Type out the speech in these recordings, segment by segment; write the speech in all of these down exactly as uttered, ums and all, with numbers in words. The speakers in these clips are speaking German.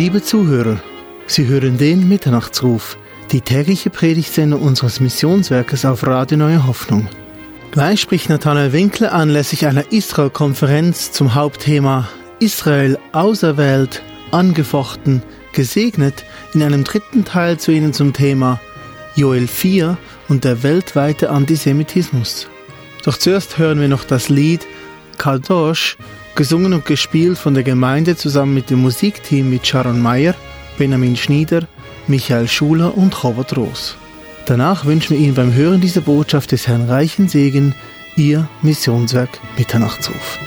Liebe Zuhörer, Sie hören den Mitternachtsruf, die tägliche Predigtsendung unseres Missionswerkes auf Radio Neue Hoffnung. Gleich spricht Nathanael Winkler anlässlich einer Israel-Konferenz zum Hauptthema Israel auserwählt, angefochten, gesegnet in einem dritten Teil zu Ihnen zum Thema Joel vier und der weltweite Antisemitismus. Doch zuerst hören wir noch das Lied Kadosh, gesungen und gespielt von der Gemeinde zusammen mit dem Musikteam mit Sharon Meyer, Benjamin Schnieder, Michael Schuler und Robert Roos. Danach wünschen wir Ihnen beim Hören dieser Botschaft des Herrn reichen Segen, Ihr Missionswerk Mitternachtsruf.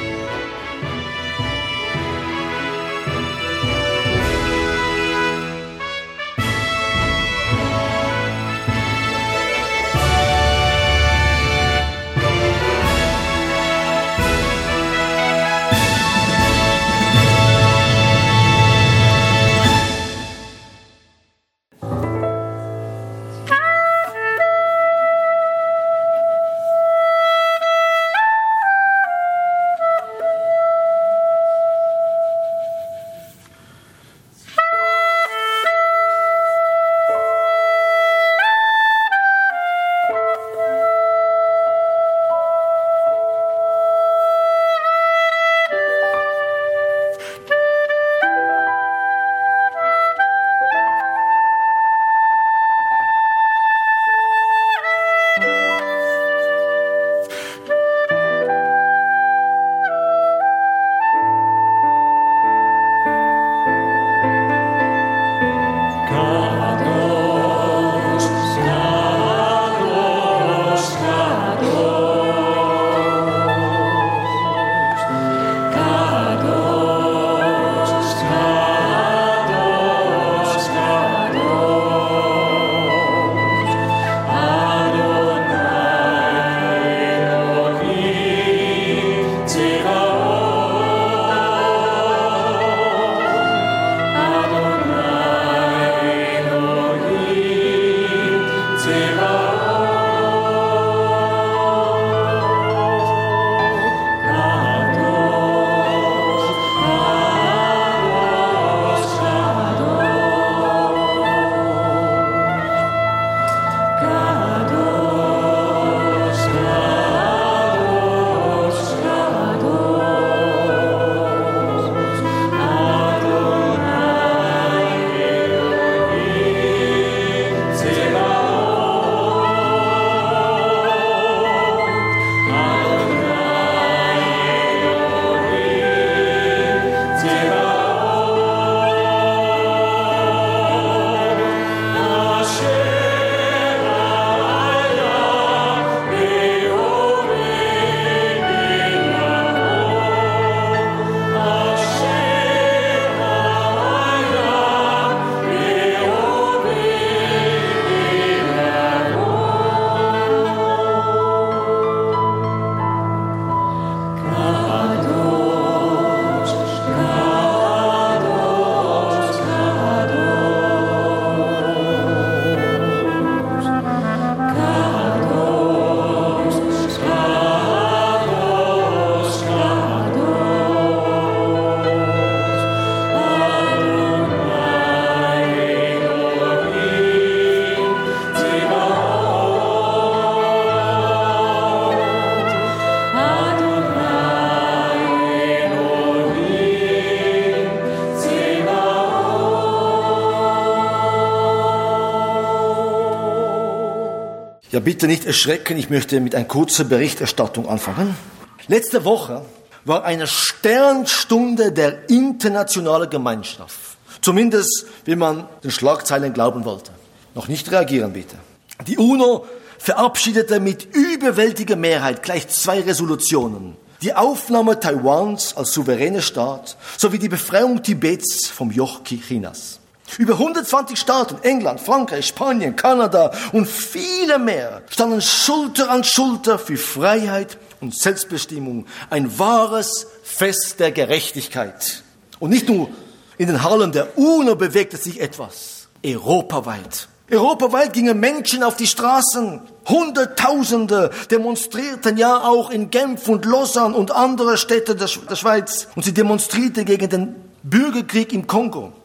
Ja, bitte nicht erschrecken, ich möchte mit einer kurzen Berichterstattung anfangen. Letzte Woche war eine Sternstunde der internationalen Gemeinschaft. Zumindest, wenn man den Schlagzeilen glauben wollte. Noch nicht reagieren, bitte. Die UNO verabschiedete mit überwältiger Mehrheit gleich zwei Resolutionen. Die Aufnahme Taiwans als souveräner Staat sowie die Befreiung Tibets vom Joch Chinas. Über hundertzwanzig Staaten, England, Frankreich, Spanien, Kanada und viele mehr standen Schulter an Schulter für Freiheit und Selbstbestimmung. Ein wahres Fest der Gerechtigkeit. Und nicht nur in den Hallen der UNO bewegte sich etwas. Europaweit. Europaweit gingen Menschen auf die Straßen. Hunderttausende demonstrierten ja auch in Genf und Lausanne und andere Städte der Schweiz. Und sie demonstrierten gegen den Bürgerkrieg im Kongo.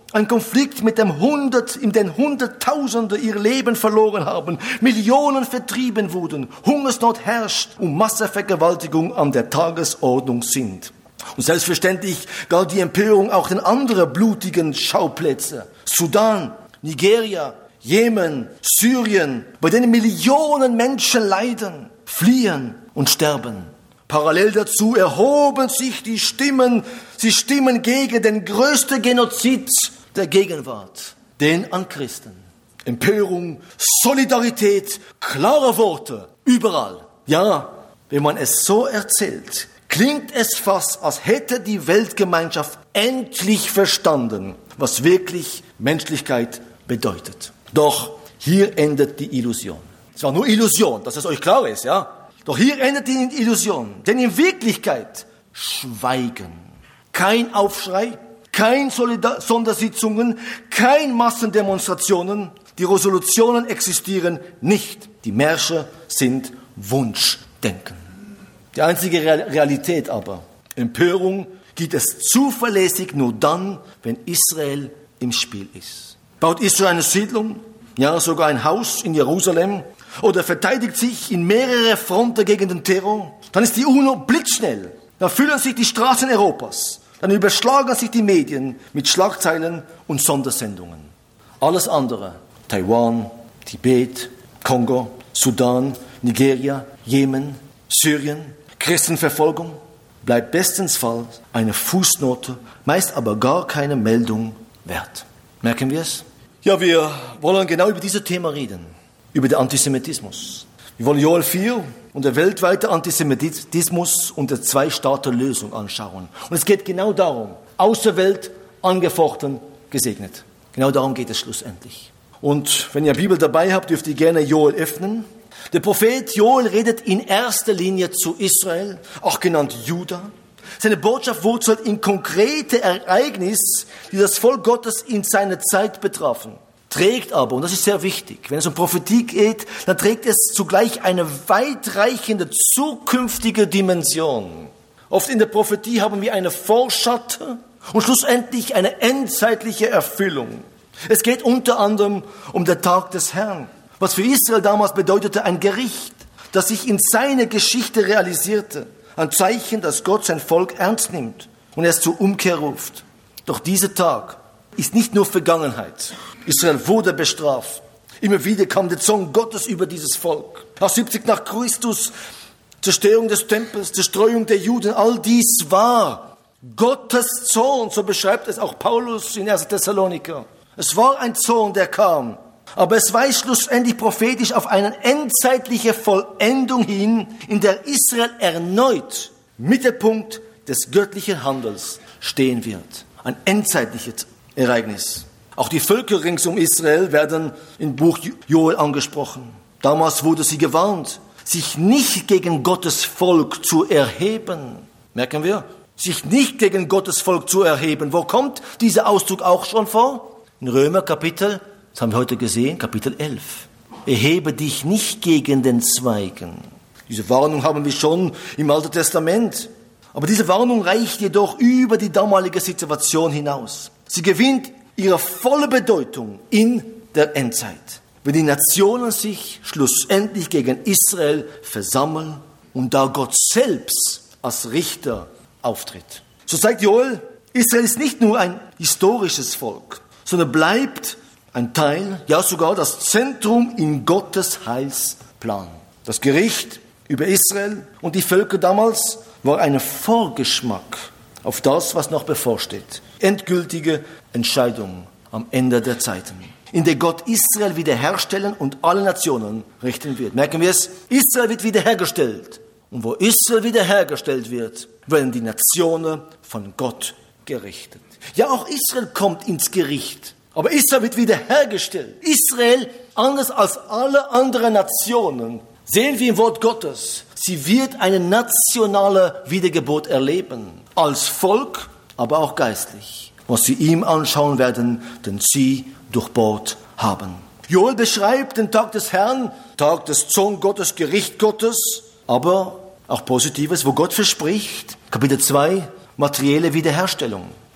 Ein Konflikt, mit dem Hundert, in dem Hunderttausende ihr Leben verloren haben, Millionen vertrieben wurden, Hungersnot herrscht und Massenvergewaltigung an der Tagesordnung sind. Und selbstverständlich galt die Empörung auch den anderen blutigen Schauplätzen. Sudan, Nigeria, Jemen, Syrien, bei denen Millionen Menschen leiden, fliehen und sterben. Parallel dazu erhoben sich die Stimmen, sie stimmen gegen den größten Genozid der Gegenwart, den an Christen. Empörung, Solidarität, klare Worte, überall. Ja, wenn man es so erzählt, klingt es fast, als hätte die Weltgemeinschaft endlich verstanden, was wirklich Menschlichkeit bedeutet. Doch hier endet die Illusion. Es war nur Illusion, dass es euch klar ist, ja? Doch hier endet die Illusion. Denn in Wirklichkeit Schweigen. Kein Aufschrei, kein Solidar- Sondersitzungen, kein Massendemonstrationen. Die Resolutionen existieren nicht. Die Märsche sind Wunschdenken. Die einzige Realität aber, Empörung, gibt es zuverlässig nur dann, wenn Israel im Spiel ist. Baut Israel eine Siedlung, ja sogar ein Haus in Jerusalem oder verteidigt sich in mehrere Fronten gegen den Terror, dann ist die UNO blitzschnell. Dann füllen sich die Straßen Europas. Dann überschlagen sich die Medien mit Schlagzeilen und Sondersendungen. Alles andere, Taiwan, Tibet, Kongo, Sudan, Nigeria, Jemen, Syrien, Christenverfolgung, bleibt bestenfalls eine Fußnote, meist aber gar keine Meldung wert. Merken wir es? Ja, wir wollen genau über dieses Thema reden, über den Antisemitismus. Wir wollen Joel vier und der weltweite Antisemitismus und der Zwei-Staaten-Lösung anschauen. Und es geht genau darum, auserwählt, angefochten, gesegnet. Genau darum geht es schlussendlich. Und wenn ihr Bibel dabei habt, dürft ihr gerne Joel öffnen. Der Prophet Joel redet in erster Linie zu Israel, auch genannt Juda. Seine Botschaft wurzelt in konkrete Ereignisse, die das Volk Gottes in seiner Zeit betrafen. Trägt aber, und das ist sehr wichtig, wenn es um Prophetie geht, dann trägt es zugleich eine weitreichende zukünftige Dimension. Oft in der Prophetie haben wir eine Vorschatte und schlussendlich eine endzeitliche Erfüllung. Es geht unter anderem um den Tag des Herrn, was für Israel damals bedeutete ein Gericht, das sich in seiner Geschichte realisierte. Ein Zeichen, dass Gott sein Volk ernst nimmt und es zur Umkehr ruft. Doch dieser Tag ist nicht nur Vergangenheit. Israel wurde bestraft. Immer wieder kam der Zorn Gottes über dieses Volk. Nach siebzig nach Christus, Zerstörung des Tempels, Zerstreuung der Juden, all dies war Gottes Zorn, so beschreibt es auch Paulus in erster Thessaloniker. Es war ein Zorn, der kam. Aber es weist schlussendlich prophetisch auf eine endzeitliche Vollendung hin, in der Israel erneut Mittelpunkt des göttlichen Handels stehen wird. Ein endzeitliches Ereignis. Auch die Völker rings um Israel werden im Buch Joel angesprochen. Damals wurde sie gewarnt, sich nicht gegen Gottes Volk zu erheben. Merken wir? Sich nicht gegen Gottes Volk zu erheben. Wo kommt dieser Ausdruck auch schon vor? In Römer Kapitel, das haben wir heute gesehen, Kapitel elf. Erhebe dich nicht gegen den Zweigen. Diese Warnung haben wir schon im Alten Testament. Aber diese Warnung reicht jedoch über die damalige Situation hinaus. Sie gewinnt ihre volle Bedeutung in der Endzeit, wenn die Nationen sich schlussendlich gegen Israel versammeln und da Gott selbst als Richter auftritt. So zeigt Joel, Israel ist nicht nur ein historisches Volk, sondern bleibt ein Teil, ja sogar das Zentrum in Gottes Heilsplan. Das Gericht über Israel und die Völker damals war ein Vorgeschmack auf das, was noch bevorsteht. Endgültige Entscheidung am Ende der Zeiten, in der Gott Israel wiederherstellen und alle Nationen richten wird. Merken wir es? Israel wird wiederhergestellt. Und wo Israel wiederhergestellt wird, werden die Nationen von Gott gerichtet. Ja, auch Israel kommt ins Gericht. Aber Israel wird wiederhergestellt. Israel, anders als alle anderen Nationen, sehen wir im Wort Gottes, sie wird eine nationale Wiedergeburt erleben. Als Volk, aber auch geistlich. Was sie ihm anschauen werden, den sie durchbohrt haben. Joel beschreibt den Tag des Herrn, Tag des Zorn Gottes, Gericht Gottes, aber auch Positives, wo Gott verspricht, Kapitel zwei, materielle Wiederherstellung.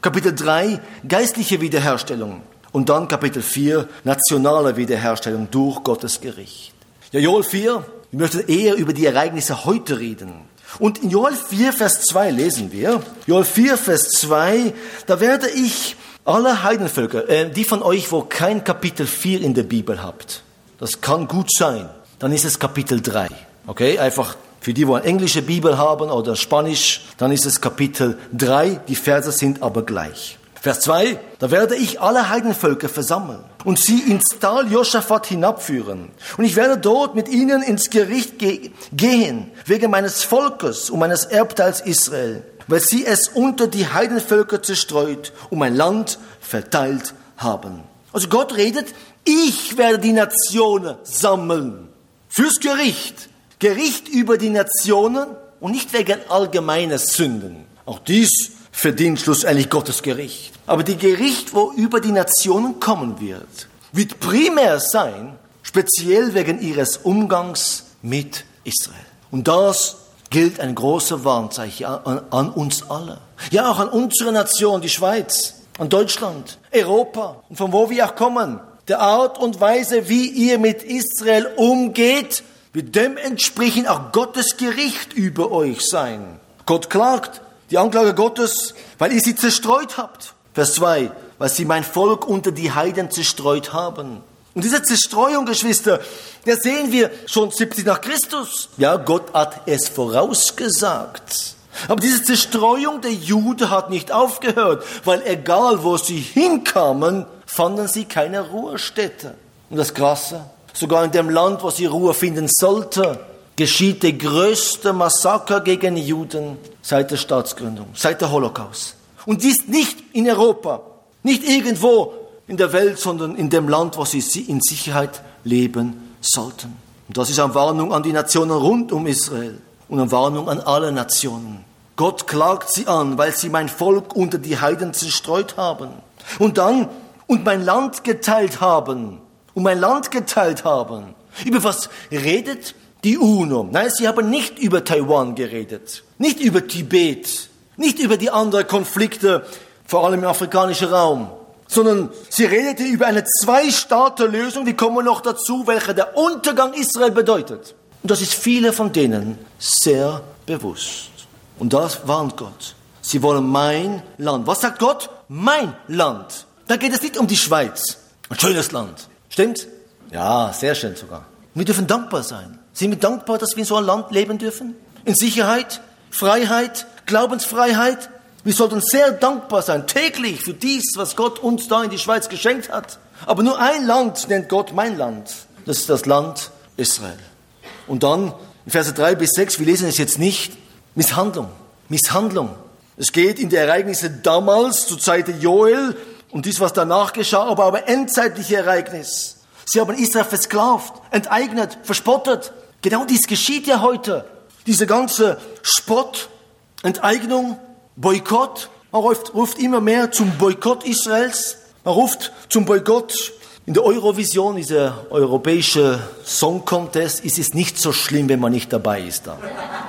Kapitel drei, geistliche Wiederherstellung. Und dann Kapitel vier, nationale Wiederherstellung durch Gottes Gericht. Ja, Joel vier, wir möchten eher über die Ereignisse heute reden. Und in Joel vier, Vers zwei lesen wir, Joel vier, Vers zwei, da werde ich alle Heidenvölker, äh, die von euch, wo kein Kapitel vier in der Bibel habt, das kann gut sein, dann ist es Kapitel drei. Okay, einfach für die, die eine englische Bibel haben oder Spanisch, dann ist es Kapitel drei, die Verse sind aber gleich. Vers zwei, da werde ich alle Heidenvölker versammeln und sie ins Tal Josaphat hinabführen. Und ich werde dort mit ihnen ins Gericht ge- gehen, wegen meines Volkes und meines Erbteils Israel, weil sie es unter die Heidenvölker zerstreut und mein Land verteilt haben. Also Gott redet, ich werde die Nationen sammeln. Fürs Gericht. Gericht über die Nationen und nicht wegen allgemeiner Sünden. Auch dies verdient schlussendlich Gottes Gericht. Aber die Gericht, wo über die Nationen kommen wird, wird primär sein, speziell wegen ihres Umgangs mit Israel. Und das gilt ein großer Warnzeichen an, an uns alle. Ja, auch an unsere Nation, die Schweiz, an Deutschland, Europa und von wo wir auch kommen. Der Art und Weise, wie ihr mit Israel umgeht, wird dementsprechend auch Gottes Gericht über euch sein. Gott klagt, die Anklage Gottes, weil ihr sie zerstreut habt. Vers zwei, weil sie mein Volk unter die Heiden zerstreut haben. Und diese Zerstreuung, Geschwister, das sehen wir schon siebzig nach Christus. Ja, Gott hat es vorausgesagt. Aber diese Zerstreuung der Juden hat nicht aufgehört, weil egal wo sie hinkamen, fanden sie keine Ruhestätte. Und das Krasse, sogar in dem Land, wo sie Ruhe finden sollten, geschieht der größte Massaker gegen Juden seit der Staatsgründung, seit der Holocaust. Und dies nicht in Europa, nicht irgendwo in der Welt, sondern in dem Land, wo sie in Sicherheit leben sollten. Und das ist eine Warnung an die Nationen rund um Israel und eine Warnung an alle Nationen. Gott klagt sie an, weil sie mein Volk unter die Heiden zerstreut haben. Und dann, und mein Land geteilt haben. Und mein Land geteilt haben. Über was redet die UNO? Nein, sie haben nicht über Taiwan geredet. Nicht über Tibet. Nicht über die anderen Konflikte, vor allem im afrikanischen Raum. Sondern sie redete über eine Zwei-Staaten-Lösung, die kommen noch dazu, welche der Untergang Israel bedeutet. Und das ist viele von denen sehr bewusst. Und das warnt Gott. Sie wollen mein Land. Was sagt Gott? Mein Land. Da geht es nicht um die Schweiz. Ein schönes Land. Stimmt? Ja, sehr schön sogar. Wir dürfen dankbar sein. Sind wir dankbar, dass wir in so einem Land leben dürfen? In Sicherheit, Freiheit, Glaubensfreiheit. Wir sollten sehr dankbar sein, täglich für dies, was Gott uns da in die Schweiz geschenkt hat. Aber nur ein Land nennt Gott mein Land. Das ist das Land Israel. Und dann, in Verse drei bis sechs, wir lesen es jetzt nicht, Misshandlung. Misshandlung. Es geht in die Ereignisse damals, zur Zeit Joel, und dies, was danach geschah, aber aber endzeitliche Ereignis. Sie haben Israel versklavt, enteignet, verspottet. Genau dies geschieht ja heute. Diese ganze Spott, Enteignung, Boykott. Man ruft, ruft immer mehr zum Boykott Israels. Man ruft zum Boykott. In der Eurovision, dieser europäische Song Contest, ist es nicht so schlimm, wenn man nicht dabei ist da.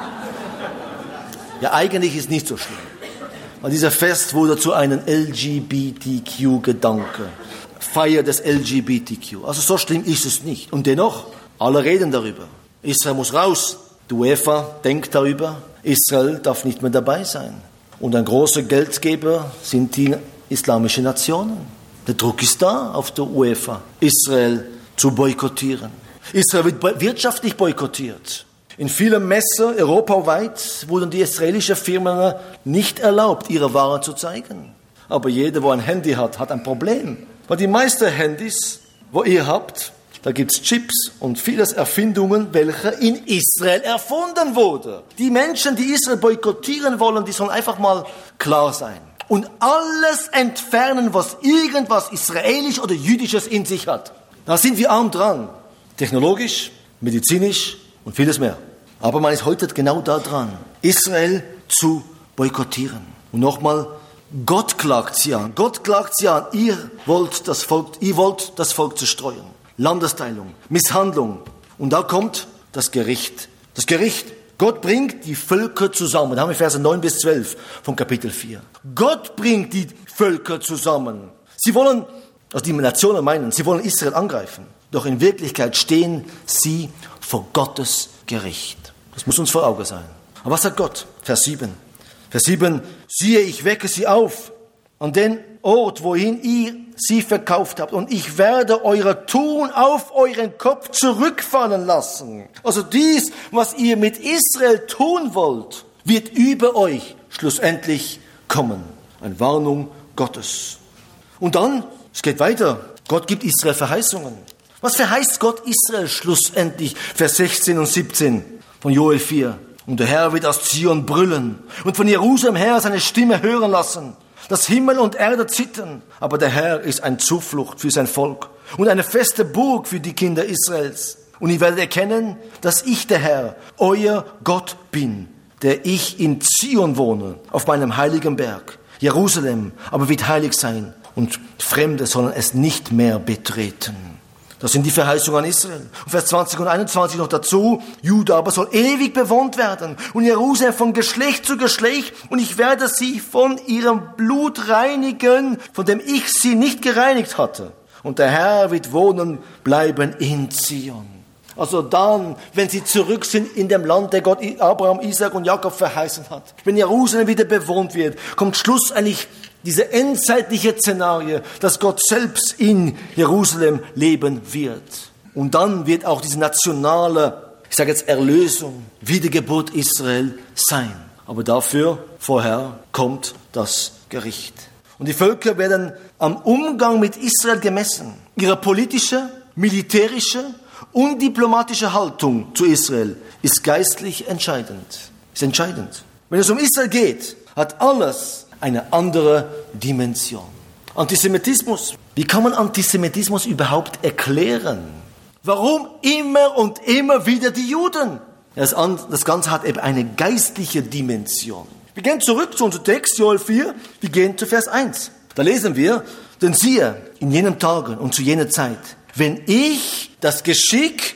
Ja, eigentlich ist es nicht so schlimm. Weil dieser Fest wurde zu einem L G B T Q-Gedanke. Feier des L G B T Q. Also so schlimm ist es nicht. Und dennoch, alle reden darüber. Israel muss raus. Die UEFA denkt darüber. Israel darf nicht mehr dabei sein. Und ein großer Geldgeber sind die islamischen Nationen. Der Druck ist da auf der UEFA, Israel zu boykottieren. Israel wird wirtschaftlich boykottiert. In vielen Messen europaweit wurden die israelischen Firmen nicht erlaubt, ihre Waren zu zeigen. Aber jeder, der ein Handy hat, hat ein Problem. Weil die meisten Handys, wo ihr habt, da gibt's Chips und vieles Erfindungen, welche in Israel erfunden wurden. Die Menschen, die Israel boykottieren wollen, die sollen einfach mal klar sein. Und alles entfernen, was irgendwas Israelisch oder Jüdisches in sich hat. Da sind wir arm dran. Technologisch, medizinisch und vieles mehr. Aber man ist heute genau da dran, Israel zu boykottieren. Und nochmal, Gott klagt sie an. Gott klagt sie an. Ihr wollt das Volk, ihr wollt das Volk zerstreuen. Landesteilung, Misshandlung. Und da kommt das Gericht. Das Gericht Gott bringt die Völker zusammen. Da haben wir Verse neun bis zwölf von Kapitel vier. Gott bringt die Völker zusammen. Sie wollen, also die Nationen meinen, sie wollen Israel angreifen. Doch in Wirklichkeit stehen sie vor Gottes Gericht. Das muss uns vor Augen sein. Aber was sagt Gott? Vers sieben. Vers sieben. Siehe, ich wecke sie auf an den Ort, wohin ihr sie verkauft habt. Und ich werde eure Tun auf euren Kopf zurückfallen lassen. Also dies, was ihr mit Israel tun wollt, wird über euch schlussendlich kommen. Eine Warnung Gottes. Und dann, es geht weiter. Gott gibt Israel Verheißungen. Was verheißt Gott Israel schlussendlich? Vers sechzehn und siebzehn von Joel vier. Und der Herr wird aus Zion brüllen und von Jerusalem her seine Stimme hören lassen. Das Himmel und Erde zittern, aber der Herr ist ein Zuflucht für sein Volk und eine feste Burg für die Kinder Israels. Und ihr werdet erkennen, dass ich der Herr, euer Gott bin, der ich in Zion wohne, auf meinem heiligen Berg. Jerusalem aber wird heilig sein und Fremde sollen es nicht mehr betreten. Das sind die Verheißungen an Israel. Und Vers zwanzig und einundzwanzig noch dazu. Juda aber soll ewig bewohnt werden und Jerusalem von Geschlecht zu Geschlecht. Und ich werde sie von ihrem Blut reinigen, von dem ich sie nicht gereinigt hatte. Und der Herr wird wohnen bleiben in Zion. Also dann, wenn sie zurück sind in dem Land, der Gott Abraham, Isaac und Jakob verheißen hat. Wenn Jerusalem wieder bewohnt wird, kommt schlussendlich diese endzeitliche Szenarie, dass Gott selbst in Jerusalem leben wird. Und dann wird auch diese nationale, ich sage jetzt Erlösung, Wiedergeburt Israel sein. Aber dafür vorher kommt das Gericht. Und die Völker werden am Umgang mit Israel gemessen. Ihre politische, militärische und diplomatische Haltung zu Israel ist geistlich entscheidend. Ist entscheidend. Wenn es um Israel geht, hat alles eine andere Dimension. Antisemitismus. Wie kann man Antisemitismus überhaupt erklären? Warum immer und immer wieder die Juden? Das, das Ganze hat eben eine geistliche Dimension. Wir gehen zurück zu unserem Text, Joel vier. Wir gehen zu Vers eins. Da lesen wir, denn siehe, in jenen Tagen und zu jener Zeit, wenn ich das Geschick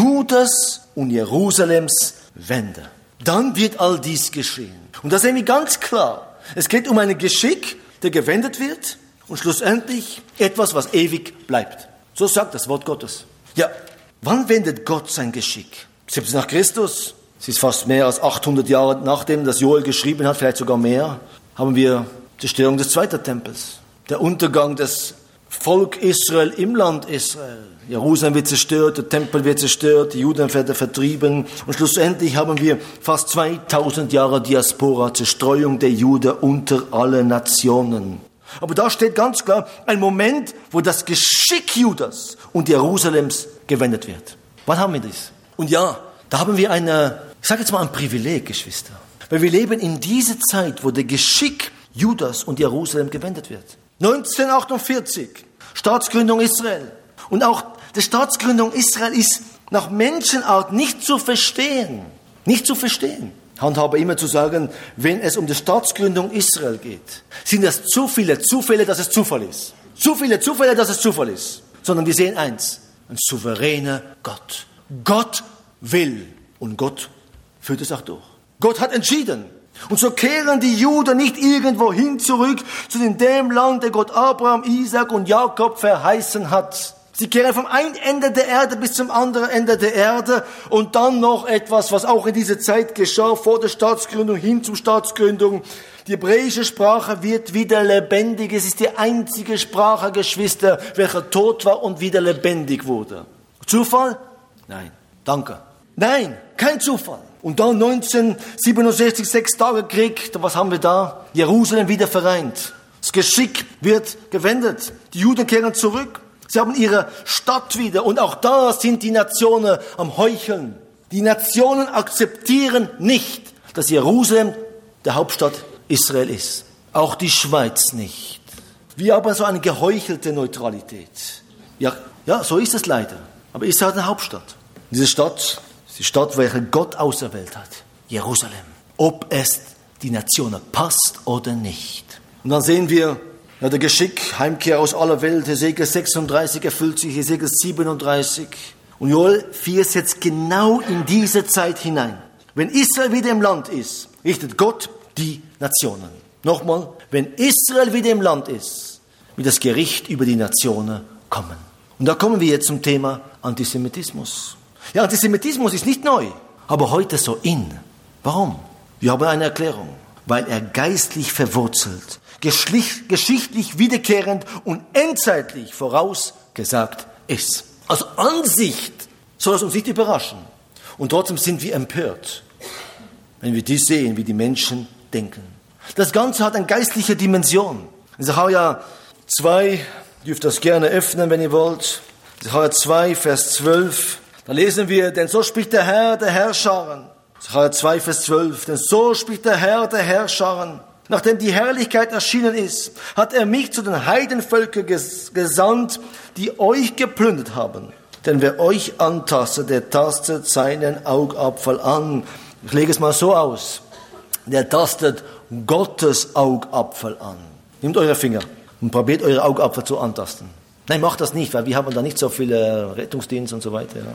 Judas und Jerusalems wende, dann wird all dies geschehen. Und da sehen wir ganz klar, es geht um ein Geschick, der gewendet wird und schlussendlich etwas, was ewig bleibt. So sagt das Wort Gottes. Ja, wann wendet Gott sein Geschick? siebzig nach Christus, es ist fast mehr als achthundert Jahre nachdem das Joel geschrieben hat, vielleicht sogar mehr, haben wir Zerstörung des zweiten Tempels, der Untergang des Volk Israel im Land Israel. Jerusalem wird zerstört, der Tempel wird zerstört, die Juden werden vertrieben und schlussendlich haben wir fast zweitausend Jahre Diaspora, Zerstreuung der Juden unter alle Nationen. Aber da steht ganz klar ein Moment, wo das Geschick Judas und Jerusalems gewendet wird. Wann haben wir das? Und ja, da haben wir eine, ich sage jetzt mal ein Privileg, Geschwister. Weil wir leben in dieser Zeit, wo der Geschick Judas und Jerusalem gewendet wird. neunzehnhundertachtundvierzig, Staatsgründung Israel. Und auch die Staatsgründung Israel ist nach Menschenart nicht zu verstehen. Nicht zu verstehen. Ich handhabe immer zu sagen, wenn es um die Staatsgründung Israel geht, sind das zu viele Zufälle, dass es Zufall ist. Zu viele Zufälle, dass es Zufall ist. Sondern wir sehen eins, ein souveräner Gott. Gott will und Gott führt es auch durch. Gott hat entschieden. Und so kehren die Juden nicht irgendwo hin zurück zu dem Land, der Gott Abraham, Isaac und Jakob verheißen hat. Sie kehren vom einen Ende der Erde bis zum anderen Ende der Erde und dann noch etwas, was auch in dieser Zeit geschah, vor der Staatsgründung hin zur Staatsgründung. Die hebräische Sprache wird wieder lebendig. Es ist die einzige Sprache, Geschwister, welche tot war und wieder lebendig wurde. Zufall? Nein. Danke. Nein, kein Zufall. Und dann neunzehnhundertsiebenundsechzig, sechs Tage Krieg, was haben wir da? Jerusalem wieder vereint. Das Geschick wird gewendet. Die Juden kehren zurück. Sie haben ihre Stadt wieder. Und auch da sind die Nationen am Heucheln. Die Nationen akzeptieren nicht, dass Jerusalem der Hauptstadt Israel ist. Auch die Schweiz nicht. Wir haben so eine geheuchelte Neutralität. Ja, ja, so ist es leider. Aber Israel hat eine Hauptstadt. Diese Stadt ist die Stadt, welche Gott auserwählt hat. Jerusalem. Ob es die Nationen passt oder nicht. Und dann sehen wir, ja, der Geschick, Heimkehr aus aller Welt, Hesekiel sechsunddreißig erfüllt sich, Hesekiel siebenunddreißig. Und Joel vier setzt genau in diese Zeit hinein. Wenn Israel wieder im Land ist, richtet Gott die Nationen. Nochmal, wenn Israel wieder im Land ist, wird das Gericht über die Nationen kommen. Und da kommen wir jetzt zum Thema Antisemitismus. Ja, Antisemitismus ist nicht neu, aber heute so in. Warum? Wir haben eine Erklärung. Weil er geistlich verwurzelt, geschichtlich wiederkehrend und endzeitlich vorausgesagt ist. Aus Ansicht soll es uns nicht überraschen. Und trotzdem sind wir empört, wenn wir dies sehen, wie die Menschen denken. Das Ganze hat eine geistliche Dimension. In Sacharja zwei, ihr dürft das gerne öffnen, wenn ihr wollt. Sacharja zwei, Vers zwölf, da lesen wir, denn so spricht der Herr, der Herrscharen. Sacharja zwei, Vers zwölf, denn so spricht der Herr, der Herrscharen. Nachdem die Herrlichkeit erschienen ist, hat er mich zu den Heidenvölkern ges- gesandt, die euch geplündert haben. Denn wer euch antastet, der tastet seinen Augapfel an. Ich lege es mal so aus. Der tastet Gottes Augapfel an. Nehmt eure Finger und probiert eure Augapfel zu antasten. Nein, macht das nicht, weil wir haben da nicht so viele Rettungsdienste und so weiter. Ja.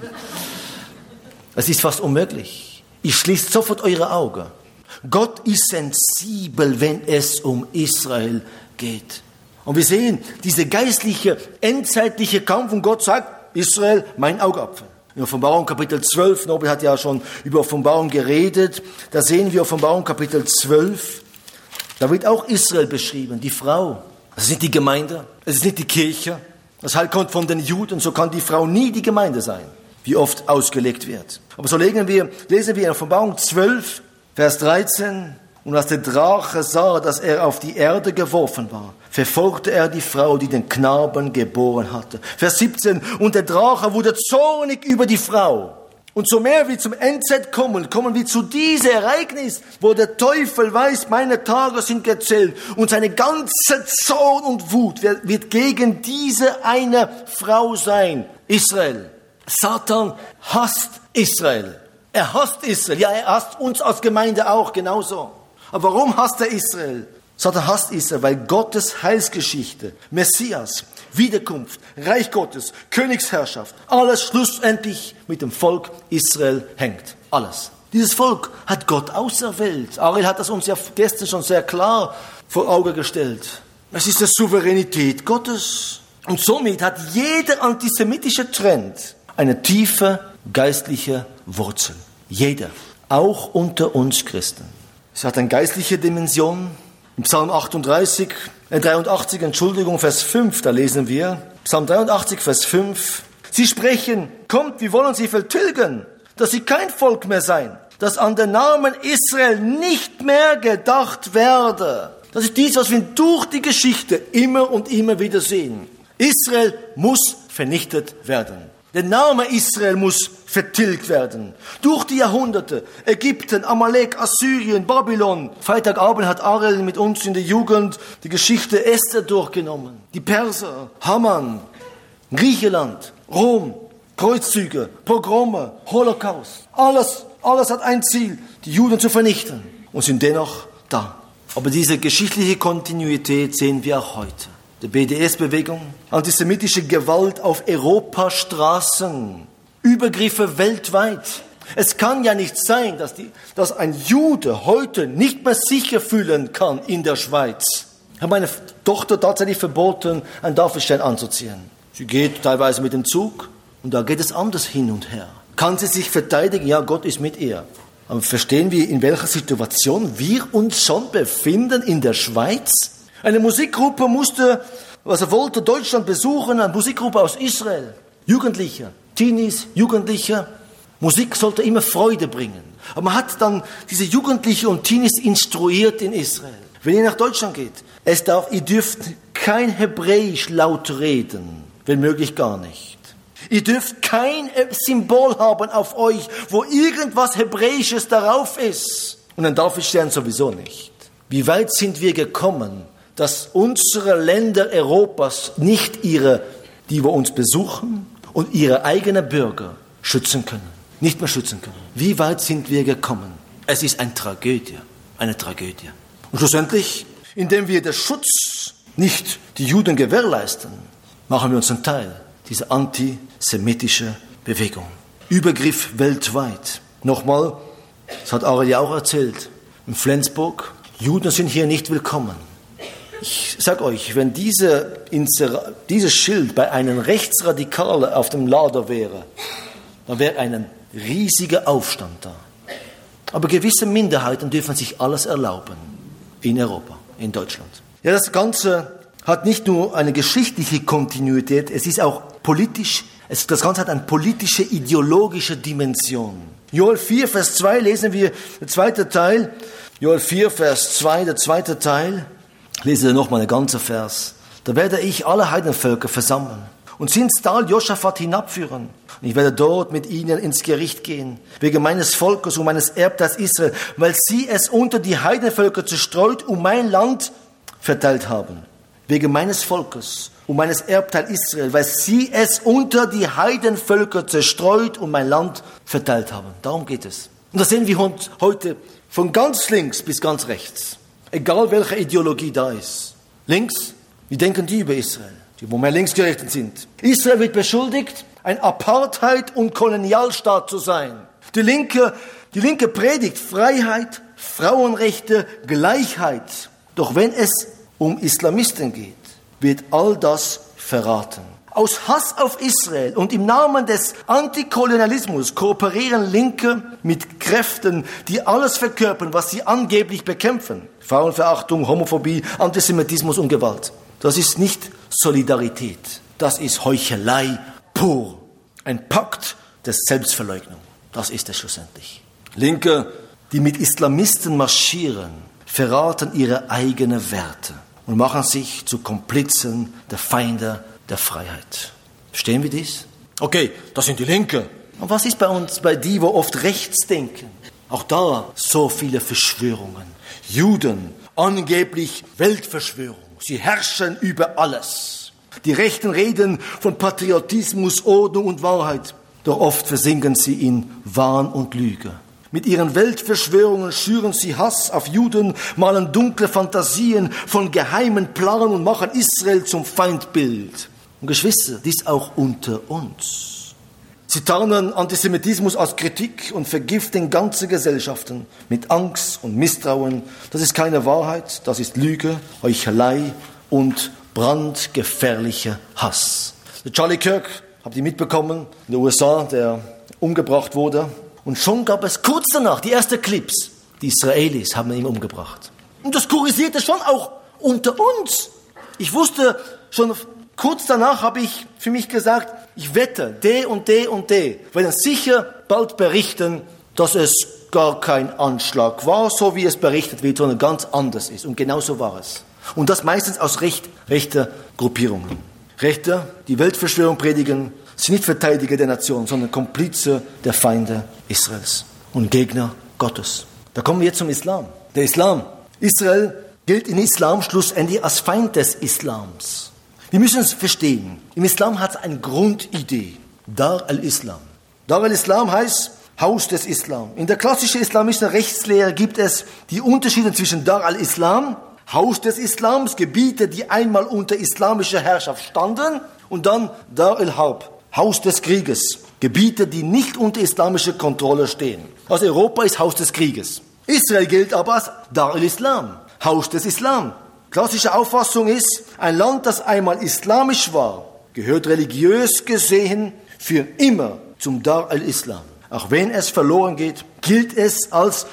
Es ist fast unmöglich. Ihr schließt sofort eure Augen. Gott ist sensibel, wenn es um Israel geht. Und wir sehen diese geistliche, endzeitliche Kampf und Gott sagt, Israel, mein Augapfel. In Offenbarung Kapitel zwölf, Nobel hat ja schon über Offenbarung geredet, da sehen wir Offenbarung Kapitel zwölf, da wird auch Israel beschrieben, die Frau. Das ist nicht die Gemeinde, es ist nicht die Kirche. Das Heil kommt von den Juden, so kann die Frau nie die Gemeinde sein, wie oft ausgelegt wird. Aber so lesen wir, lesen wir in Offenbarung zwölf, Vers dreizehn, und als der Drache sah, dass er auf die Erde geworfen war, verfolgte er die Frau, die den Knaben geboren hatte. Vers siebzehn, und der Drache wurde zornig über die Frau. Und so mehr wir zum Endzeit kommen, kommen wir zu diesem Ereignis, wo der Teufel weiß, meine Tage sind gezählt. Und seine ganze Zorn und Wut wird gegen diese eine Frau sein, Israel. Satan hasst Israel. Er hasst Israel. Ja, er hasst uns als Gemeinde auch genauso. Aber warum hasst er Israel? Satan hasst Israel, weil Gottes Heilsgeschichte, Messias, Wiederkunft, Reich Gottes, Königsherrschaft, alles schlussendlich mit dem Volk Israel hängt. Alles. Dieses Volk hat Gott auserwählt. Ariel hat das uns ja gestern schon sehr klar vor Augen gestellt. Es ist die Souveränität Gottes. Und somit hat jeder antisemitische Trend eine tiefe geistliche Wurzel. Jeder. Auch unter uns Christen. Es hat eine geistliche Dimension. Im Psalm achtunddreißig, äh dreiundachtzig, Entschuldigung, Vers fünf, da lesen wir, Psalm dreiundachtzig, Vers fünf, sie sprechen, kommt, wir wollen sie vertilgen, dass sie kein Volk mehr sein, dass an den Namen Israel nicht mehr gedacht werde. Das ist dies, was wir durch die Geschichte immer und immer wieder sehen. Israel muss vernichtet werden. Der Name Israel muss vertilgt werden. Durch die Jahrhunderte. Ägypten, Amalek, Assyrien, Babylon. Freitagabend hat Ariel mit uns in der Jugend die Geschichte Esther durchgenommen. Die Perser, Haman, Griechenland, Rom, Kreuzzüge, Pogrome, Holocaust. Alles, alles hat ein Ziel, die Juden zu vernichten. Und sind dennoch da. Aber diese geschichtliche Kontinuität sehen wir auch heute. Die B D S-Bewegung, antisemitische Gewalt auf Europastraßen, Übergriffe weltweit. Es kann ja nicht sein, dass, die, dass ein Jude heute nicht mehr sicher fühlen kann in der Schweiz. Ich habe meine Tochter tatsächlich verboten, ein Tafelstern anzuziehen. Sie geht teilweise mit dem Zug und da geht es anders hin und her. Kann sie sich verteidigen? Ja, Gott ist mit ihr. Aber verstehen wir, in welcher Situation wir uns schon befinden in der Schweiz? Eine Musikgruppe musste, was er wollte, Deutschland besuchen, eine Musikgruppe aus Israel. Jugendliche, Teenies, Jugendliche. Musik sollte immer Freude bringen. Aber man hat dann diese Jugendlichen und Teenies instruiert in Israel. Wenn ihr nach Deutschland geht, es darf, ihr dürft kein Hebräisch laut reden, wenn möglich gar nicht. Ihr dürft kein Symbol haben auf euch, wo irgendwas Hebräisches darauf ist. Und dann darf ich lernen sowieso nicht. Wie weit sind wir gekommen, dass unsere Länder Europas nicht ihre, die wir uns besuchen, und ihre eigenen Bürger schützen können, nicht mehr schützen können. Wie weit sind wir gekommen? Es ist eine Tragödie, eine Tragödie. Und schlussendlich, indem wir den Schutz nicht die Juden gewährleisten, machen wir uns einen Teil dieser antisemitische Bewegung. Übergriff weltweit. Nochmal, Das hat Ariel ja auch erzählt. In Flensburg, Juden sind hier nicht willkommen. Ich sag euch, wenn diese Insera- dieses Schild bei einem Rechtsradikalen auf dem Lader wäre, dann wäre ein riesiger Aufstand da. Aber gewisse Minderheiten dürfen sich alles erlauben in Europa, in Deutschland. Ja, das Ganze hat nicht nur eine geschichtliche Kontinuität, es ist auch politisch, es, das Ganze hat eine politische, ideologische Dimension. Joel vier, Vers zwei lesen wir, der zweite Teil. Joel vier, Vers zwei, der zweite Teil. Lese nochmal den ganzen Vers. Da werde ich alle Heidenvölker versammeln und sie ins Tal Josaphat hinabführen. Und ich werde dort mit ihnen ins Gericht gehen, wegen meines Volkes und meines Erbteils Israel, weil sie es unter die Heidenvölker zerstreut und mein Land verteilt haben. Wegen meines Volkes und meines Erbteils Israel, weil sie es unter die Heidenvölker zerstreut und mein Land verteilt haben. Darum geht es. Und das sehen wir heute von ganz links bis ganz rechts. Egal welche Ideologie da ist. Links, wie denken die über Israel? Die, wo mehr linksgerichtet sind. Israel wird beschuldigt, ein Apartheid- und Kolonialstaat zu sein. Die Linke, die Linke predigt Freiheit, Frauenrechte, Gleichheit. Doch wenn es um Islamisten geht, wird all das verraten. Aus Hass auf Israel und im Namen des Antikolonialismus kooperieren Linke mit Kräften, die alles verkörpern, was sie angeblich bekämpfen. Frauenverachtung, Homophobie, Antisemitismus und Gewalt. Das ist nicht Solidarität. Das ist Heuchelei pur. Ein Pakt der Selbstverleugnung. Das ist es schlussendlich. Linke, die mit Islamisten marschieren, verraten ihre eigenen Werte und machen sich zu Komplizen der Feinde der Freiheit. Verstehen wir dies? Okay, das sind die Linke. Und was ist bei uns, bei die, wo oft rechts denken? Auch da so viele Verschwörungen. Juden, angeblich Weltverschwörung. Sie herrschen über alles. Die Rechten reden von Patriotismus, Ordnung und Wahrheit. Doch oft versinken sie in Wahn und Lüge. Mit ihren Weltverschwörungen schüren sie Hass auf Juden, malen dunkle Fantasien von geheimen Planen und machen Israel zum Feindbild. Und Geschwister, dies auch unter uns. Sie tarnen Antisemitismus als Kritik und vergiften ganze Gesellschaften mit Angst und Misstrauen. Das ist keine Wahrheit, das ist Lüge, Heuchelei und brandgefährlicher Hass. Der Charlie Kirk, habt ihr mitbekommen, in den U S A, der umgebracht wurde. Und schon gab es kurz danach die ersten Clips. Die Israelis haben ihn umgebracht. Und das kurisierte schon auch unter uns. Ich wusste schon, kurz danach habe ich für mich gesagt, ich wette, der und der und der werden sicher bald berichten, dass es gar kein Anschlag war, so wie es berichtet wird, sondern ganz anders ist. Und genau so war es. Und das meistens aus recht, rechter Gruppierungen. Rechte, die Weltverschwörung predigen, sind nicht Verteidiger der Nation, sondern Komplize der Feinde Israels und Gegner Gottes. Da kommen wir jetzt zum Islam. Der Islam. Israel gilt in Islam schlussendlich als Feind des Islams. Wir müssen es verstehen. Im Islam hat es eine Grundidee. Dar al-Islam. Dar al-Islam heißt Haus des Islam. In der klassischen islamischen Rechtslehre gibt es die Unterschiede zwischen Dar al-Islam, Haus des Islams, Gebiete, die einmal unter islamischer Herrschaft standen, und dann Dar al-Harb, Haus des Krieges, Gebiete, die nicht unter islamischer Kontrolle stehen. Also Europa ist Haus des Krieges. Israel gilt aber als Dar al-Islam, Haus des Islam. Klassische Auffassung ist, ein Land, das einmal islamisch war, gehört religiös gesehen für immer zum Dar al-Islam. Auch wenn es verloren geht, gilt es als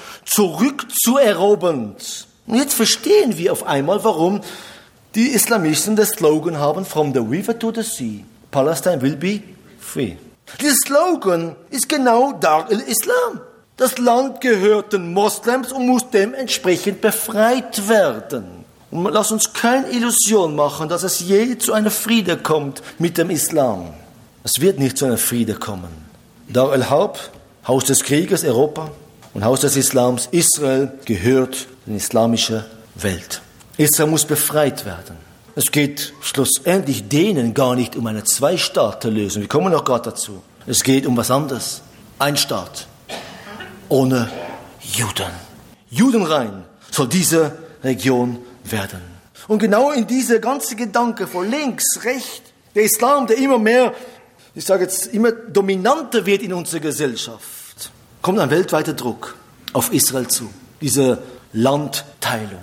zurückzuerobernd. Und jetzt verstehen wir auf einmal, warum die Islamisten den Slogan haben, from the river to the sea, Palestine will be free. Dieser Slogan ist genau Dar al-Islam. Das Land gehört den Moslems und muss dementsprechend befreit werden. Und lass uns keine Illusion machen, dass es je zu einer Friede kommt mit dem Islam. Es wird nicht zu einer Friede kommen. Dar al-Harb, Haus des Krieges, Europa, und Haus des Islams, Israel, gehört der islamischen Welt. Israel muss befreit werden. Es geht schlussendlich denen gar nicht um eine Zwei-Staaten-Lösung. Wir kommen noch gerade dazu. Es geht um was anderes. Ein Staat. Ohne Juden. Judenrein soll diese Region werden. Und genau in diese ganze Gedanke von links, rechts, der Islam, der immer mehr, ich sage jetzt, immer dominanter wird in unserer Gesellschaft, kommt ein weltweiter Druck. auf Israel zu. Diese Landteilung.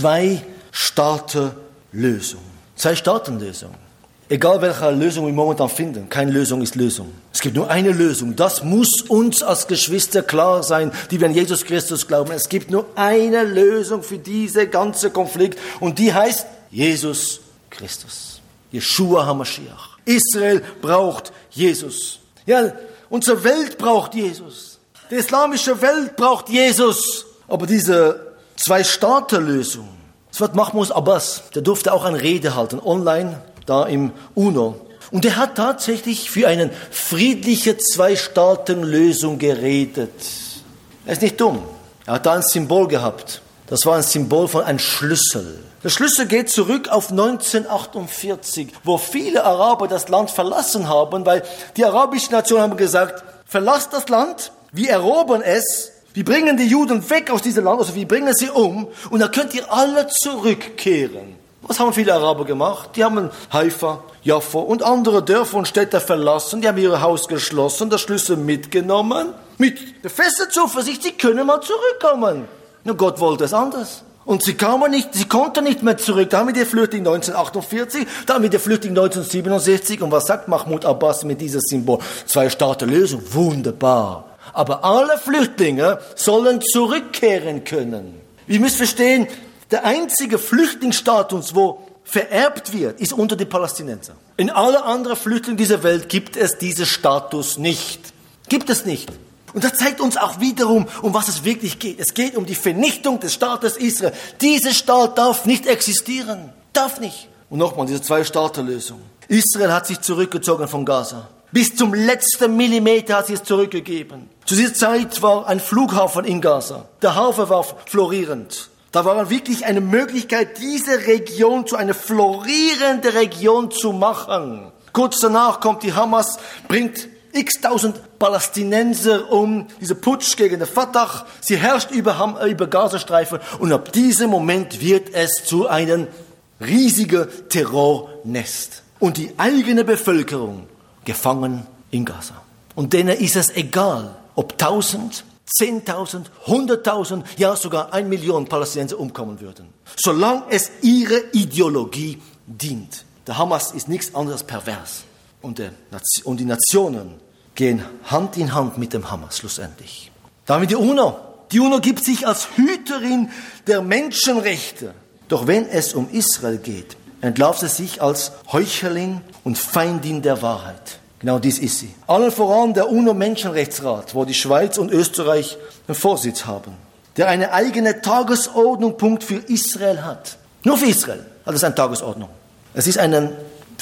Zwei-Staaten-Lösung. Zwei-Staaten-Lösung. Egal welche Lösung wir momentan finden, keine Lösung ist Lösung. Es gibt nur eine Lösung. Das muss uns als Geschwister klar sein, die wir an Jesus Christus glauben. Es gibt nur eine Lösung für diese ganze Konflikt und die heißt Jesus Christus. Yeshua HaMashiach. Israel braucht Jesus. Ja, unsere Welt braucht Jesus. Die islamische Welt braucht Jesus. Aber diese Zwei-Staaten-Lösung, das wird Mahmoud Abbas, der durfte auch eine Rede halten, online, da im UNO. Und er hat tatsächlich für eine friedliche Zwei-Staaten-Lösung geredet. Er ist nicht dumm. Er hat da ein Symbol gehabt. Das war ein Symbol von einem Schlüssel. Der Schlüssel geht zurück auf neunzehnhundertachtundvierzig, wo viele Araber das Land verlassen haben, weil die arabischen Nationen haben gesagt, verlasst das Land, wir erobern es, wir bringen die Juden weg aus diesem Land, also wir bringen sie um und dann könnt ihr alle zurückkehren. Was haben viele Araber gemacht? Die haben Haifa, Jaffa und andere Dörfer und Städte verlassen, die haben ihr Haus geschlossen, das Schlüssel mitgenommen, mit der festen Zuversicht, sie können mal zurückkommen. Nur Gott wollte es anders. Und sie kamen nicht, sie konnten nicht mehr zurück. Da haben wir die Flüchtlinge neunzehnhundertachtundvierzig, da haben wir die Flüchtlinge neunzehnhundertsiebenundsechzig. Und was sagt Mahmoud Abbas mit diesem Symbol? Zwei-Staaten-Lösung, wunderbar. Aber alle Flüchtlinge sollen zurückkehren können. Wir müssen verstehen, der einzige Flüchtlingsstatus, wo vererbt wird, ist unter die Palästinenser. In allen anderen Flüchtlingen dieser Welt gibt es diesen Status nicht. Gibt es nicht. Und das zeigt uns auch wiederum, um was es wirklich geht. Es geht um die Vernichtung des Staates Israel. Dieser Staat darf nicht existieren. Darf nicht. Und nochmal, diese Zwei-Staaten-Lösung. Israel hat sich zurückgezogen von Gaza. Bis zum letzten Millimeter hat sie es zurückgegeben. Zu dieser Zeit war ein Flughafen in Gaza. Der Hafen war florierend. Da war wirklich eine Möglichkeit, diese Region zu einer florierenden Region zu machen. Kurz danach kommt die Hamas, bringt x-tausend Palästinenser um, diese Putsch gegen den Fatah. Sie herrscht über, Ham, über Gazastreifen und ab diesem Moment wird es zu einem riesigen Terrornest. Und die eigene Bevölkerung gefangen in Gaza. Und denen ist es egal, ob tausend, zehntausend, hunderttausend, ja sogar eine Million Palästinenser umkommen würden. Solange es ihre Ideologie dient. Der Hamas ist nichts anderes als pervers. Und, der, und die Nationen gehen Hand in Hand mit dem Hamas schlussendlich. Da haben wir die UNO. Die UNO gibt sich als Hüterin der Menschenrechte. Doch wenn es um Israel geht, entlarvt sie sich als Heuchelin und Feindin der Wahrheit. Genau dies ist sie. Allen voran der UNO-Menschenrechtsrat, wo die Schweiz und Österreich den Vorsitz haben, der eine eigene Tagesordnungspunkt für Israel hat. Nur für Israel hat es eine Tagesordnung. Es ist ein,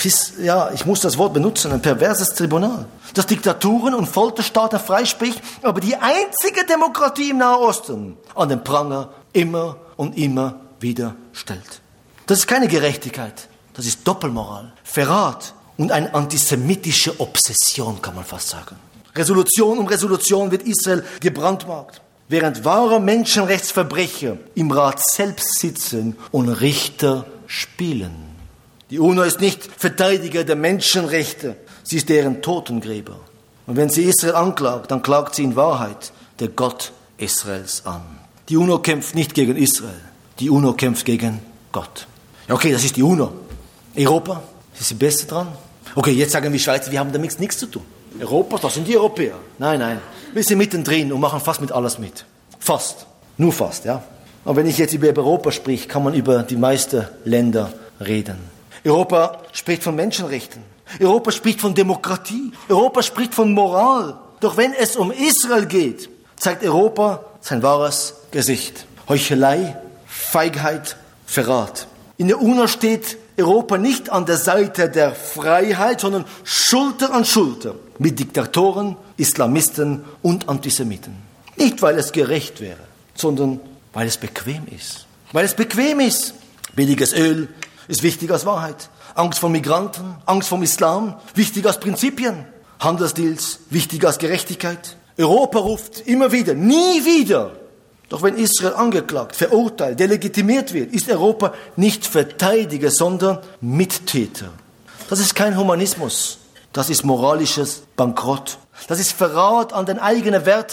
ja, ich muss das Wort benutzen, ein perverses Tribunal, das Diktaturen und Folterstaaten freispricht, aber die einzige Demokratie im Nahen Osten an den Pranger immer und immer wieder stellt. Das ist keine Gerechtigkeit, das ist Doppelmoral, Verrat und eine antisemitische Obsession, kann man fast sagen. Resolution um Resolution wird Israel gebrandmarkt, während wahre Menschenrechtsverbrecher im Rat selbst sitzen und Richter spielen. Die UNO ist nicht Verteidiger der Menschenrechte, sie ist deren Totengräber. Und wenn sie Israel anklagt, dann klagt sie in Wahrheit der Gott Israels an. Die UNO kämpft nicht gegen Israel, die UNO kämpft gegen Gott. Ja, okay, das ist die UNO. Europa, ist sie besser dran? Okay, jetzt sagen wir Schweizer, wir haben damit nichts zu tun. Europa, das sind die Europäer. Nein, nein, wir sind mittendrin und machen fast mit alles mit. Fast, nur fast, ja. Und wenn ich jetzt über Europa spreche, kann man über die meisten Länder reden. Europa spricht von Menschenrechten. Europa spricht von Demokratie. Europa spricht von Moral. Doch wenn es um Israel geht, zeigt Europa sein wahres Gesicht. Heuchelei, Feigheit, Verrat. In der UNO steht Europa nicht an der Seite der Freiheit, sondern Schulter an Schulter mit Diktatoren, Islamisten und Antisemiten. Nicht, weil es gerecht wäre, sondern weil es bequem ist. Weil es bequem ist. Billiges Öl ist wichtiger als Wahrheit. Angst vor Migranten, Angst vor Islam, wichtiger als Prinzipien. Handelsdeals, wichtiger als Gerechtigkeit. Europa ruft immer wieder, nie wieder. Doch wenn Israel angeklagt, verurteilt, delegitimiert wird, ist Europa nicht Verteidiger, sondern Mittäter. Das ist kein Humanismus. Das ist moralisches Bankrott. Das ist Verrat an den eigenen Werten.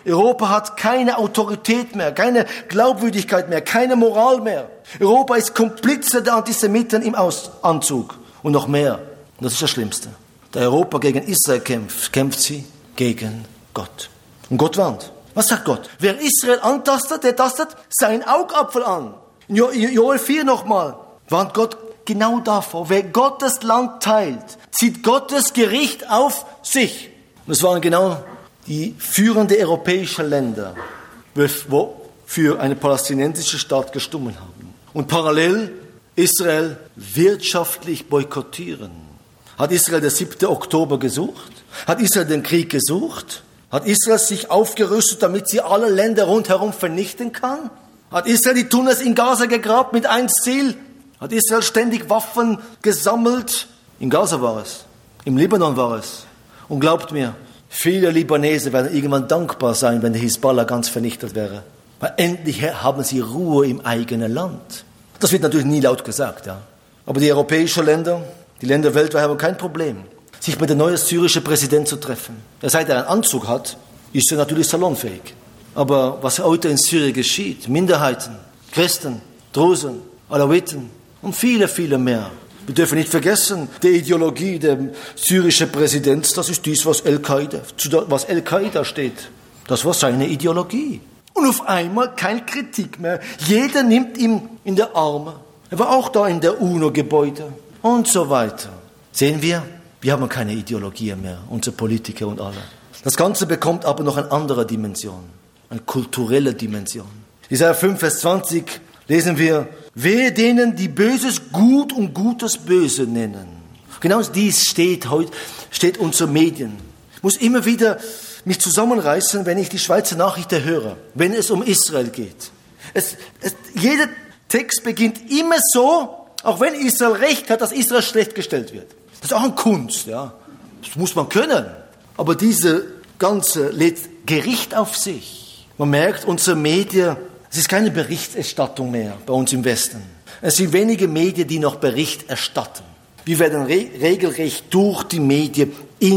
Europa hat keine Autorität mehr, keine Glaubwürdigkeit mehr, keine Moral mehr. Europa ist Komplize der Antisemiten im Anzug. Und noch mehr, und das ist das Schlimmste, da Europa gegen Israel kämpft, kämpft sie gegen Gott. Und Gott warnt. Was sagt Gott? Wer Israel antastet, der tastet seinen Augapfel an. In jo- Joel vier nochmal warnt Gott genau davor. Wer Gottes Land teilt, zieht Gottes Gericht auf sich. Und das waren genau die führenden europäischen Länder, wo für eine palästinensische Staat gestimmt haben. Und parallel Israel wirtschaftlich boykottieren. Hat Israel den siebten Oktober gesucht? Hat Israel den Krieg gesucht? Hat Israel sich aufgerüstet, damit sie alle Länder rundherum vernichten kann? Hat Israel die Tunnels in Gaza gegraben mit einem Ziel? Hat Israel ständig Waffen gesammelt? In Gaza war es. Im Libanon war es. Und glaubt mir, viele Libanese werden irgendwann dankbar sein, wenn der Hisbollah ganz vernichtet wäre. Weil endlich haben sie Ruhe im eigenen Land. Das wird natürlich nie laut gesagt, ja. Aber die europäischen Länder, die Länder weltweit haben kein Problem, sich mit dem neuen syrischen Präsidenten zu treffen. Der, seit er einen Anzug hat, ist er natürlich salonfähig. Aber was heute in Syrien geschieht, Minderheiten, Christen, Drusen, Alawiten und viele, viele mehr. Wir dürfen nicht vergessen, die Ideologie des syrischen Präsidenten, das ist dies, was Al-Qaida, was Al-Qaida steht. Das war seine Ideologie. Und auf einmal keine Kritik mehr. Jeder nimmt ihn in die Arme. Er war auch da in der UNO-Gebäude und so weiter. Sehen wir, wir haben keine Ideologie mehr, unsere Politiker und alle. Das Ganze bekommt aber noch eine andere Dimension, eine kulturelle Dimension. Jesaja fünf, Vers zwanzig lesen wir, wehe denen, die Böses gut und Gutes böse nennen. Genau dies steht heute, steht unsere Medien. Ich muss immer wieder mich zusammenreißen, wenn ich die Schweizer Nachrichten höre, wenn es um Israel geht. Es, es, jeder Text beginnt immer so, auch wenn Israel recht hat, dass Israel schlecht gestellt wird. Das ist auch eine Kunst, ja. Das muss man können. Aber diese ganze lädt Gericht auf sich. Man merkt, unsere Medien, es ist keine Berichterstattung mehr bei uns im Westen. Es sind wenige Medien, die noch Bericht erstatten. Wir werden re- regelrecht durch die Medien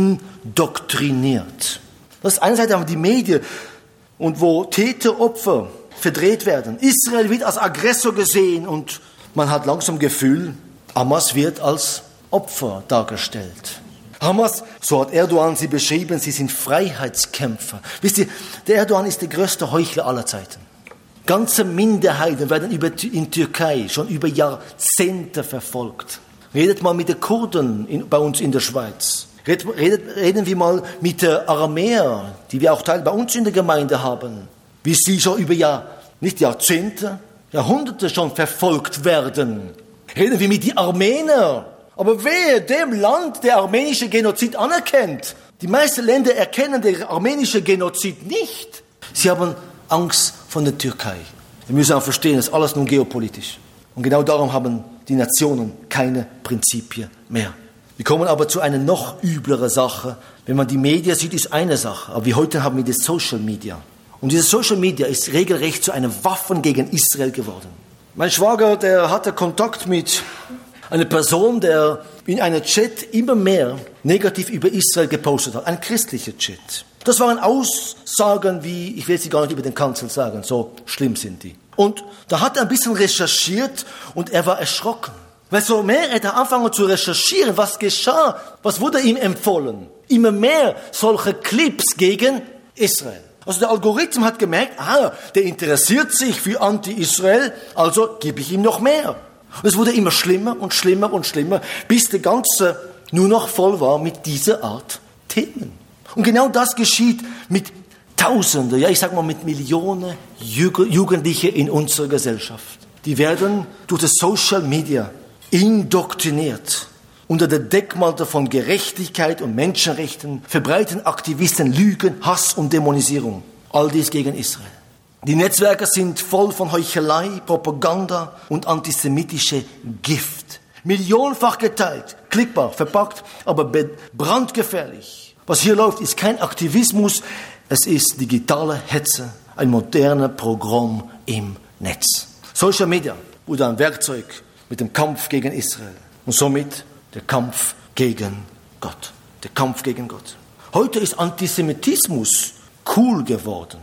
indoktriniert. Das ist einerseits haben die Medien, und wo Täter, Opfer verdreht werden. Israel wird als Aggressor gesehen und man hat langsam das Gefühl, Hamas wird als Opfer dargestellt. Hamas, so hat Erdogan sie beschrieben, sie sind Freiheitskämpfer. Wisst ihr, der Erdogan ist der größte Heuchler aller Zeiten. Ganze Minderheiten werden über, in Türkei schon über Jahrzehnte verfolgt. Redet mal mit den Kurden in, bei uns in der Schweiz. Red, redet, reden wir mal mit den Aramäern, die wir auch Teil bei uns in der Gemeinde haben. Wie sie schon über Jahr, nicht Jahrzehnte, Jahrhunderte schon verfolgt werden. Reden wir mit den Armenern. Aber wehe dem Land, der armenische Genozid anerkennt. Die meisten Länder erkennen den armenischen Genozid nicht. Sie haben Angst von der Türkei. Wir müssen auch verstehen, das ist alles nun geopolitisch. Und genau darum haben die Nationen keine Prinzipien mehr. Wir kommen aber zu einer noch übleren Sache. Wenn man die Medien sieht, ist eine Sache. Aber wie heute haben wir die Social Media. Und diese Social Media ist regelrecht zu einer Waffe gegen Israel geworden. Mein Schwager, der hatte Kontakt mit einer Person, der in einem Chat immer mehr negativ über Israel gepostet hat. Ein christlicher Chat. Das waren Aussagen wie, ich will sie gar nicht über den Kanzel sagen, so schlimm sind die. Und da hat er ein bisschen recherchiert und er war erschrocken. Weil so mehr er da angefangen zu recherchieren, was geschah, was wurde ihm empfohlen. Immer mehr solche Clips gegen Israel. Also der Algorithmus hat gemerkt, ah, der interessiert sich für Anti-Israel, also gebe ich ihm noch mehr. Und es wurde immer schlimmer und schlimmer und schlimmer, bis der ganze nur noch voll war mit dieser Art Themen. Und genau das geschieht mit Tausenden, ja ich sag mal mit Millionen Jugendliche in unserer Gesellschaft. Die werden durch das Social Media indoktriniert. Unter der Deckmantel von Gerechtigkeit und Menschenrechten verbreiten Aktivisten Lügen, Hass und Dämonisierung. All dies gegen Israel. Die Netzwerke sind voll von Heuchelei, Propaganda und antisemitische Gift. Millionenfach geteilt, klickbar, verpackt, aber brandgefährlich. Was hier läuft, ist kein Aktivismus, es ist digitale Hetze, ein moderner Pogrom im Netz. Social Media wurde ein Werkzeug mit dem Kampf gegen Israel und somit der Kampf gegen Gott. Der Kampf gegen Gott. Heute ist Antisemitismus cool geworden,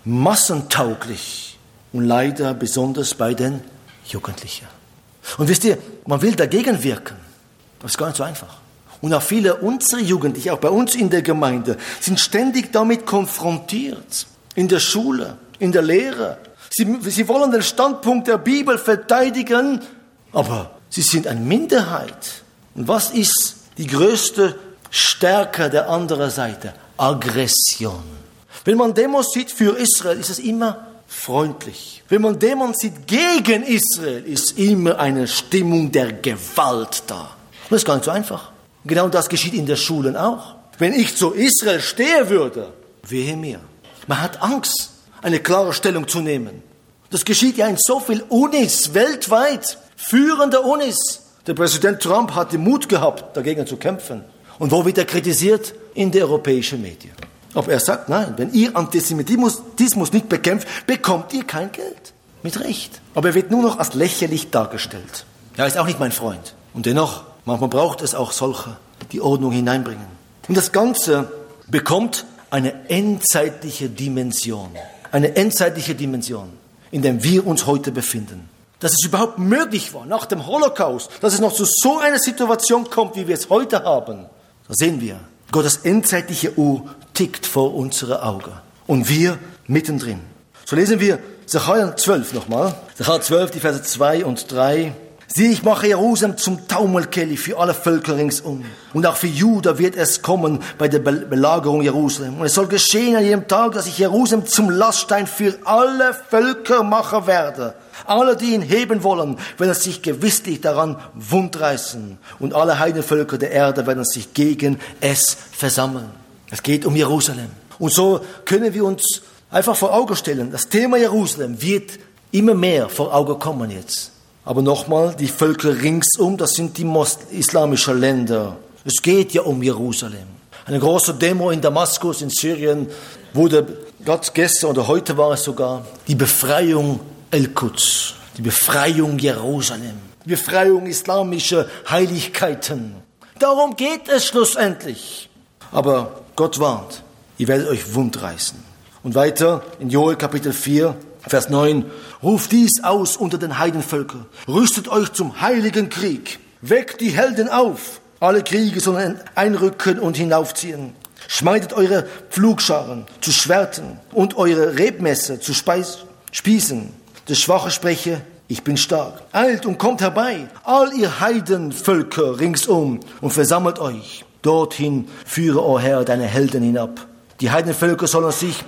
massentauglich und leider besonders bei den Jugendlichen. Und wisst ihr, man will dagegen wirken. Das ist gar nicht so einfach. Und auch viele unserer Jugendlichen, auch bei uns in der Gemeinde, sind ständig damit konfrontiert. In der Schule, in der Lehre. Sie, sie wollen den Standpunkt der Bibel verteidigen, aber sie sind eine Minderheit. Und was ist die größte Stärke der anderen Seite? Aggression. Wenn man Demos sieht für Israel, ist es immer freundlich. Wenn man Demos sieht gegen Israel, ist immer eine Stimmung der Gewalt da. Das ist gar nicht so einfach. Genau das geschieht in den Schulen auch. Wenn ich zu Israel stehen würde, wehe mir. Man hat Angst, eine klare Stellung zu nehmen. Das geschieht ja in so vielen Unis weltweit, führende Unis. Der Präsident Trump hat den Mut gehabt, dagegen zu kämpfen. Und wo wird er kritisiert? In den europäischen Medien. Aber er sagt, nein, wenn ihr Antisemitismus nicht bekämpft, bekommt ihr kein Geld. Mit Recht. Aber er wird nur noch als lächerlich dargestellt. Er ist auch nicht mein Freund. Und dennoch, manchmal braucht es auch solche, die Ordnung hineinbringen. Und das Ganze bekommt eine endzeitliche Dimension. Eine endzeitliche Dimension, in der wir uns heute befinden. Dass es überhaupt möglich war, nach dem Holocaust, dass es noch zu so einer Situation kommt, wie wir es heute haben. Da sehen wir, Gottes endzeitliche Uhr tickt vor unseren Augen. Und wir mittendrin. So lesen wir Sacharja zwölf nochmal. Sacharja zwölf, die Verse zwei und drei. Sieh, ich mache Jerusalem zum Taumelkelch für alle Völker ringsum. Und auch für Juda wird es kommen bei der Belagerung Jerusalem. Und es soll geschehen an jedem Tag, dass ich Jerusalem zum Laststein für alle Völker machen werde. Alle, die ihn heben wollen, werden sich gewisslich daran wundreißen. Und alle Heidenvölker der Erde werden sich gegen es versammeln. Es geht um Jerusalem. Und so können wir uns einfach vor Augen stellen, das Thema Jerusalem wird immer mehr vor Augen kommen jetzt. Aber nochmal, die Völker ringsum, das sind die islamischen Länder. Es geht ja um Jerusalem. Eine große Demo in Damaskus in Syrien wurde gerade gestern oder heute war es sogar die Befreiung El-Quds, die Befreiung Jerusalem, die Befreiung islamischer Heiligkeiten. Darum geht es schlussendlich. Aber Gott warnt, ihr werdet euch wundreißen. Und weiter in Joel Kapitel vier, Vers neun. Ruft dies aus unter den Heidenvölkern. Rüstet euch zum heiligen Krieg. Weckt die Helden auf. Alle Kriege sollen einrücken und hinaufziehen. Schmeidet eure Pflugscharen zu Schwerten und eure Rebmesser zu Speis- Spießen. Der Schwache spreche, ich bin stark. Eilt und kommt herbei, all ihr Heidenvölker ringsum und versammelt euch. Dorthin führe, o Herr, deine Helden hinab. Die Heidenvölker sollen sich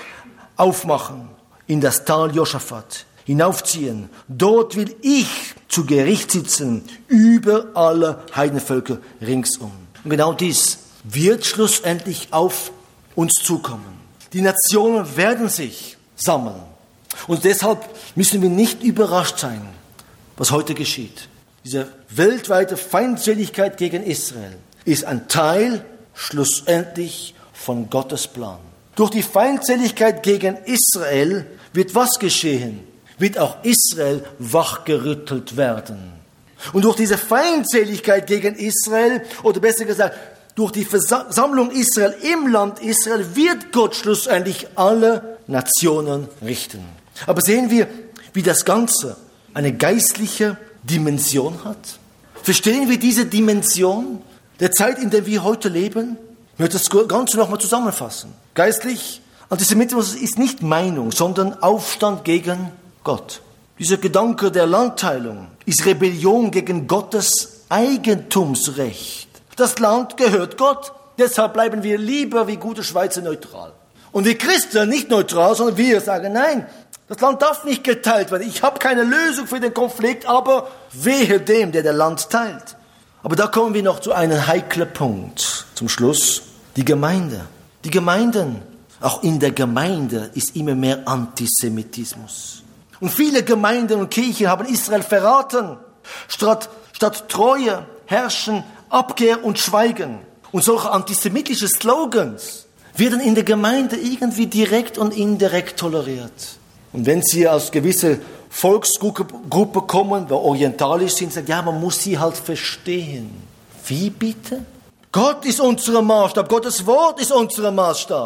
aufmachen in das Tal Josaphat, hinaufziehen. Dort will ich zu Gericht sitzen über alle Heidenvölker ringsum. Und genau dies wird schlussendlich auf uns zukommen. Die Nationen werden sich sammeln. Und deshalb müssen wir nicht überrascht sein, was heute geschieht. Diese weltweite Feindseligkeit gegen Israel ist ein Teil schlussendlich von Gottes Plan. Durch die Feindseligkeit gegen Israel wird was geschehen? Wird auch Israel wachgerüttelt werden. Und durch diese Feindseligkeit gegen Israel, oder besser gesagt, durch die Versammlung Israel im Land Israel, wird Gott schlussendlich alle Nationen richten. Aber sehen wir, wie das Ganze eine geistliche Dimension hat? Verstehen wir diese Dimension der Zeit, in der wir heute leben? Ich möchte das Ganze nochmal zusammenfassen. Geistlich, Antisemitismus ist nicht Meinung, sondern Aufstand gegen Gott. Dieser Gedanke der Landteilung ist Rebellion gegen Gottes Eigentumsrecht. Das Land gehört Gott, deshalb bleiben wir lieber wie gute Schweizer neutral. Und wir Christen nicht neutral, sondern wir sagen, nein, das Land darf nicht geteilt werden. Ich habe keine Lösung für den Konflikt, aber wehe dem, der das Land teilt. Aber da kommen wir noch zu einem heiklen Punkt. Zum Schluss, die Gemeinde. Die Gemeinden, auch in der Gemeinde ist immer mehr Antisemitismus. Und viele Gemeinden und Kirchen haben Israel verraten. Statt, statt Treue herrschen Abkehr und Schweigen. Und solche antisemitische Slogans werden in der Gemeinde irgendwie direkt und indirekt toleriert. Und wenn sie aus gewisser Volksgruppe kommen, die orientalisch sind, sagen, ja, man muss sie halt verstehen. Wie bitte? Gott ist unser Maßstab, Gottes Wort ist unser Maßstab.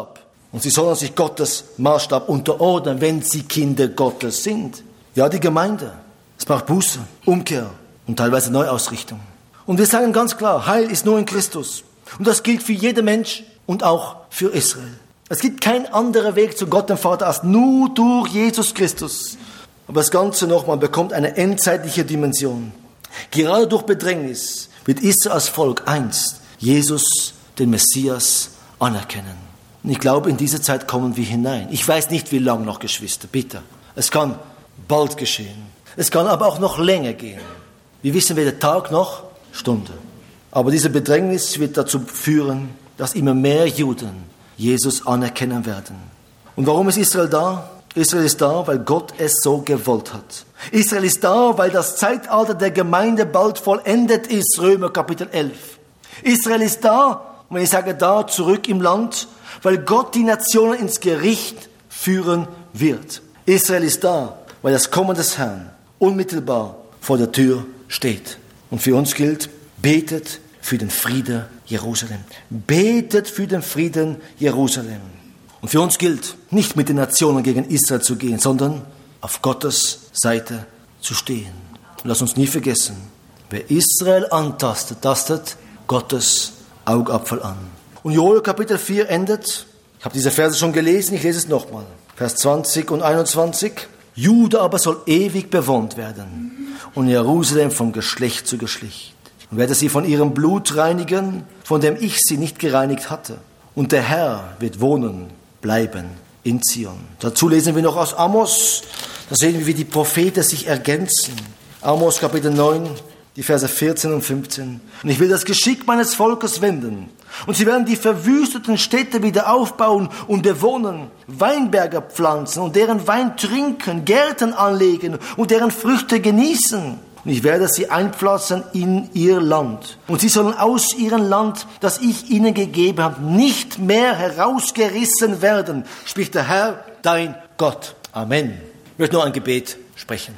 Und sie sollen sich Gottes Maßstab unterordnen, wenn sie Kinder Gottes sind. Ja, die Gemeinde. Es braucht Buße, Umkehr und teilweise Neuausrichtung. Und wir sagen ganz klar, Heil ist nur in Christus. Und das gilt für jeden Mensch und auch für Israel. Es gibt keinen anderen Weg zu Gott dem Vater als nur durch Jesus Christus. Aber das Ganze nochmal bekommt eine endzeitliche Dimension. Gerade durch Bedrängnis wird Israel als Volk einst Jesus, den Messias, anerkennen. Und ich glaube, in diese Zeit kommen wir hinein. Ich weiß nicht, wie lange noch, Geschwister, bitte. Es kann bald geschehen. Es kann aber auch noch länger gehen. Wir wissen weder Tag noch Stunde. Aber diese Bedrängnis wird dazu führen, dass immer mehr Juden Jesus anerkennen werden. Und warum ist Israel da? Israel ist da, weil Gott es so gewollt hat. Israel ist da, weil das Zeitalter der Gemeinde bald vollendet ist. Römer Kapitel elf. Israel ist da, und wenn ich sage da, zurück im Land, weil Gott die Nationen ins Gericht führen wird. Israel ist da, weil das Kommen des Herrn unmittelbar vor der Tür steht. Und für uns gilt, betet für den Frieden Jerusalem. Betet für den Frieden Jerusalem. Und für uns gilt, nicht mit den Nationen gegen Israel zu gehen, sondern auf Gottes Seite zu stehen. Und lass uns nie vergessen, wer Israel antastet, tastet Gottes Augapfel an. Und Joel Kapitel vier endet, ich habe diese Verse schon gelesen, ich lese es nochmal, Vers zwanzig und einundzwanzig. Juda aber soll ewig bewohnt werden und Jerusalem von Geschlecht zu Geschlecht. Und werde sie von ihrem Blut reinigen, von dem ich sie nicht gereinigt hatte. Und der Herr wird wohnen, bleiben in Zion. Dazu lesen wir noch aus Amos, da sehen wir, wie die Propheten sich ergänzen. Amos Kapitel neun, die Verse vierzehn und fünfzehn. Und ich will das Geschick meines Volkes wenden. Und sie werden die verwüsteten Städte wieder aufbauen und bewohnen, Weinberge pflanzen und deren Wein trinken, Gärten anlegen und deren Früchte genießen. Und ich werde sie einpflanzen in ihr Land. Und sie sollen aus ihrem Land, das ich ihnen gegeben habe, nicht mehr herausgerissen werden, spricht der Herr, dein Gott. Amen. Ich möchte nur ein Gebet sprechen.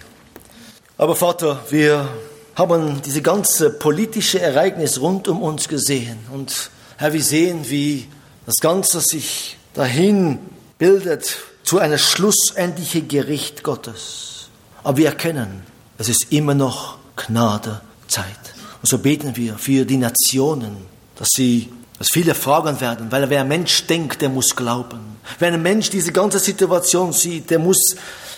Aber Vater, wir haben diese ganze politische Ereignis rund um uns gesehen. Und Herr, wir sehen, wie das Ganze sich dahin bildet zu einem schlussendlichen Gericht Gottes. Aber wir erkennen, es ist immer noch Gnadezeit. Und so beten wir für die Nationen, dass sie, dass viele fragen werden, weil wer ein Mensch denkt, der muss glauben. Wenn ein Mensch diese ganze Situation sieht, der muss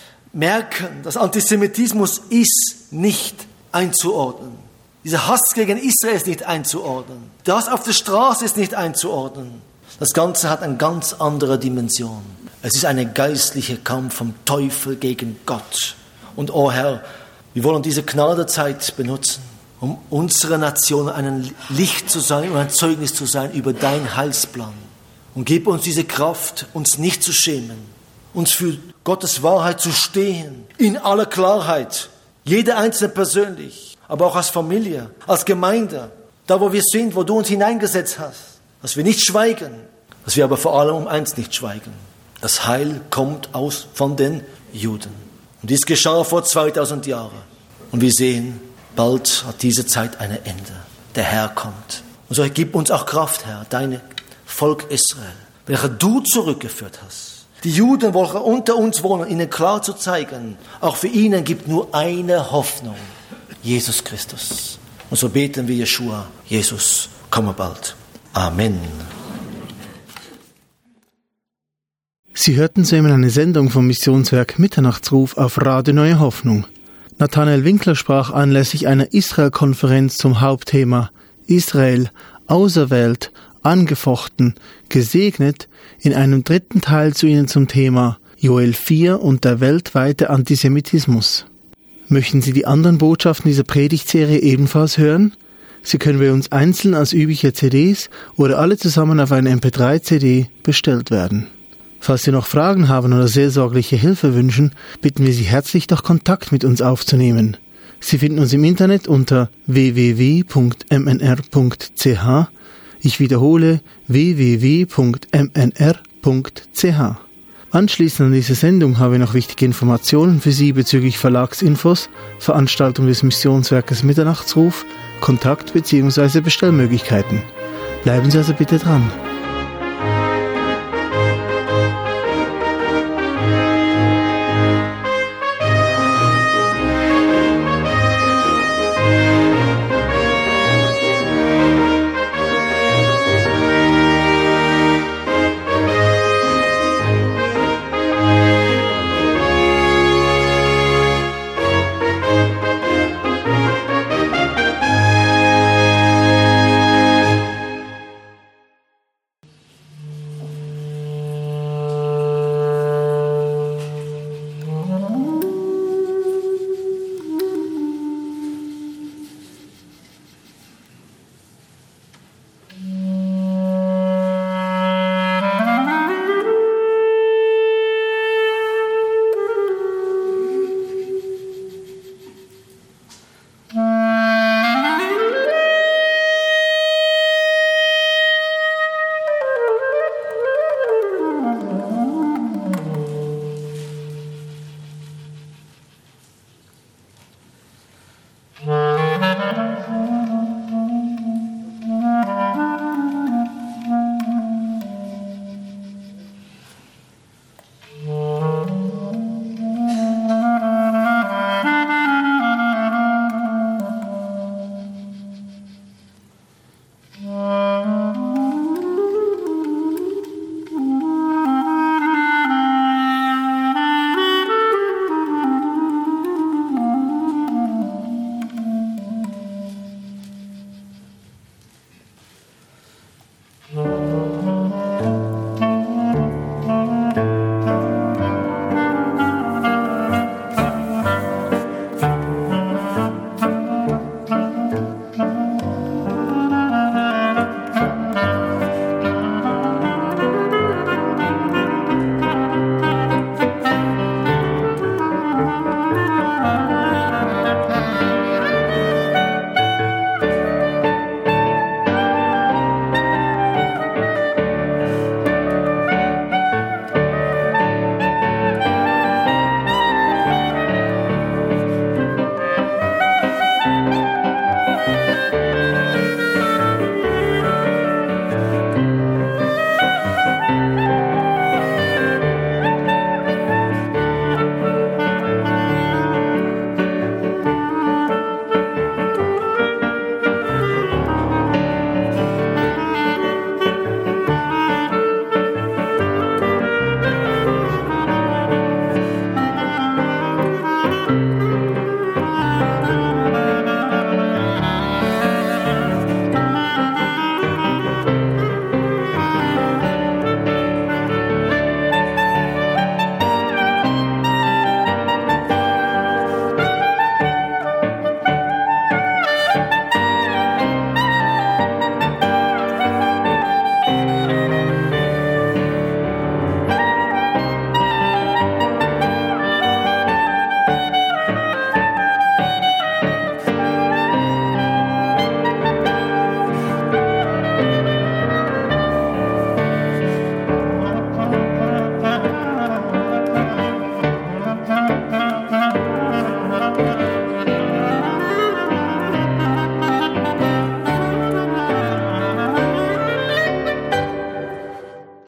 merken, dass Antisemitismus ist nicht einzuordnen. Dieser Hass gegen Israel ist nicht einzuordnen. Der Hass auf der Straße ist nicht einzuordnen. Das Ganze hat eine ganz andere Dimension. Es ist ein geistlicher Kampf vom Teufel gegen Gott. Und oh Herr, wir wollen diese Gnadezeit benutzen, um unserer Nation ein Licht zu sein und ein Zeugnis zu sein über deinen Heilsplan. Und gib uns diese Kraft, uns nicht zu schämen, uns für Gottes Wahrheit zu stehen, in aller Klarheit. Jeder Einzelne persönlich, aber auch als Familie, als Gemeinde, da wo wir sind, wo du uns hineingesetzt hast, dass wir nicht schweigen, dass wir aber vor allem um eins nicht schweigen. Das Heil kommt aus von den Juden. Und dies geschah vor zweitausend Jahren. Und wir sehen, bald hat diese Zeit ein Ende. Der Herr kommt. Und so gib uns auch Kraft, Herr, dein Volk Israel, welcher du zurückgeführt hast. Die Juden, welche unter uns wohnen, ihnen klar zu zeigen, auch für ihnen gibt nur eine Hoffnung, Jesus Christus. Und so beten wir Jeschua, Jesus, komme bald. Amen. Sie hörten soeben eine Sendung vom Missionswerk Mitternachtsruf auf Radio Neue Hoffnung. Nathanael Winkler sprach anlässlich einer Israel-Konferenz zum Hauptthema Israel, auserwählt, angefochten, gesegnet, in einem dritten Teil zu Ihnen zum Thema Joel vier und der weltweite Antisemitismus. Möchten Sie die anderen Botschaften dieser Predigtserie ebenfalls hören? Sie können bei uns einzeln als übliche C Ds oder alle zusammen auf eine M P drei C D bestellt werden. Falls Sie noch Fragen haben oder seelsorgliche Hilfe wünschen, bitten wir Sie herzlich, doch Kontakt mit uns aufzunehmen. Sie finden uns im Internet unter w w w punkt m n r punkt c h. Ich wiederhole w w w punkt m n r punkt c h. Anschließend an diese Sendung habe ich noch wichtige Informationen für Sie bezüglich Verlagsinfos, Veranstaltung des Missionswerkes Mitternachtsruf, Kontakt bzw. Bestellmöglichkeiten. Bleiben Sie also bitte dran.